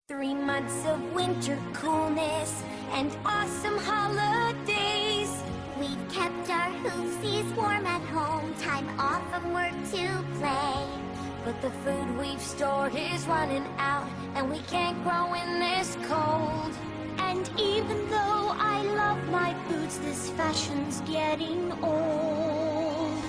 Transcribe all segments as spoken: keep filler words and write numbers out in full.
Three months of winter coolness and awesome holidays. We've kept our hoofsies warm at home, time off from work to play. But the food we've stored is running out, and we can't grow in this cold. And even though I love my boots, this fashion's getting old.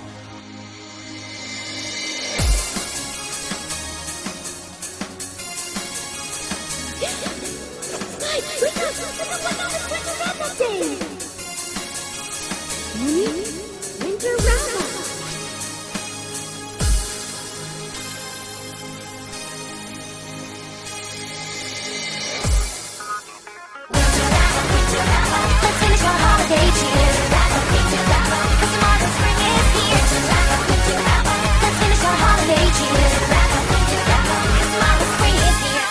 Wake up! Wake up! Wake up! It's Winter Wrap-Up Day! Morning Winter Wrap-Up! Let's finish our holiday cheer. Cause tomorrow spring is here. Let's finish our holiday cheer. Cause tomorrow spring is here.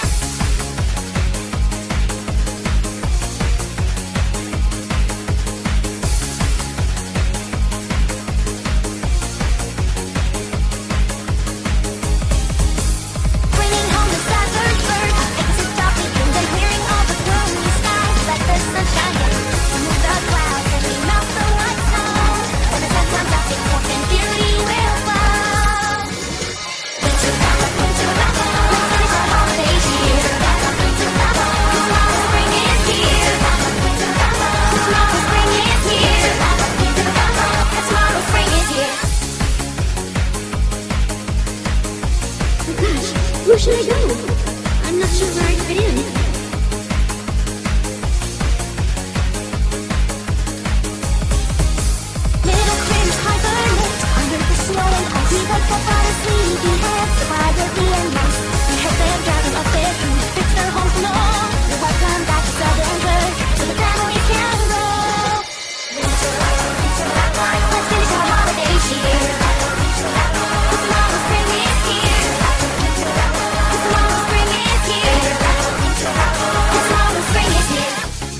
Bringing home the scattered bird. It's a stop weekend and clearing all the gloomy skies. Let the sun shine in. Remove the clouds and we melt the white snow. When the sun comes up, it's warmth and beauty will flow. Winter wrap-up, winter wrap-up. Let's finish our holiday cheer. Winter wrap-up. Cause tomorrow spring is here. Winter wrap-up. Cause tomorrow spring is here. Winter wrap-up. Cause tomorrow spring is here. Oh gosh, where should I go? I'm not sure where I'd fit in. Little critters hibernate under the snow and ice. We wake up out of sleepy heads, quietly and nice. We help them gather up their food, fix their homes and all. You're welcome back to Southern Bird, so the families can roll. Winter wrap-up, winter wrap-up. Let's finish our holiday cheer. Cause tomorrow spring is here. Cause tomorrow spring is here. Cause tomorrow spring is here.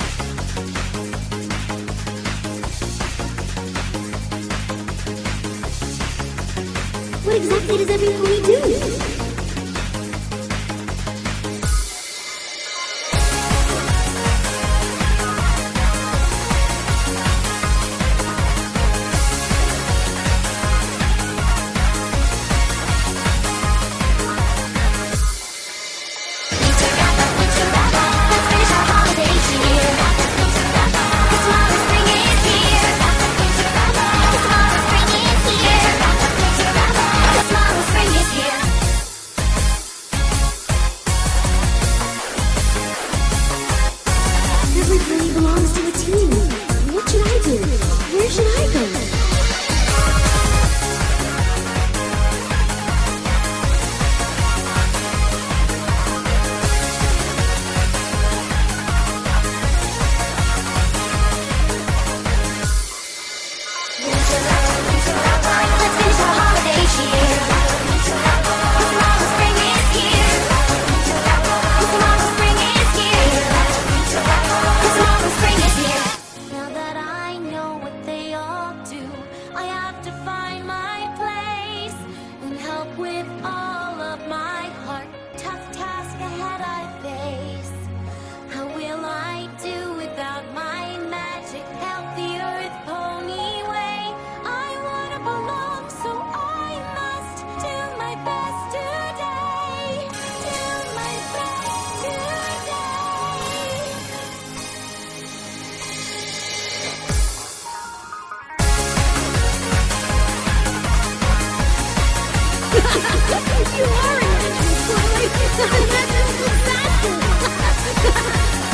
What exactly does every pony do? Winter wrap-up, winter wrap-up. Let's finish our holiday cheer. Cause tomorrow spring is here. Cause tomorrow spring is here. Cause tomorrow spring is here. Every pony belongs to a team. What should I do? Where should I go? Winter wrap-up, winter wrap-up. Let's finish our holiday cheer. Cause tomorrow spring is here. Cause tomorrow spring is here. Cause tomorrow spring is here. Now that I know what they all do, I have to find my place and help with all of my heart. Tough task ahead I face. How will I do without my magic? Help the earth pony way. I wanna belong, so I must do my best today. Do my best today. You are an adventurous boy! That's a disaster!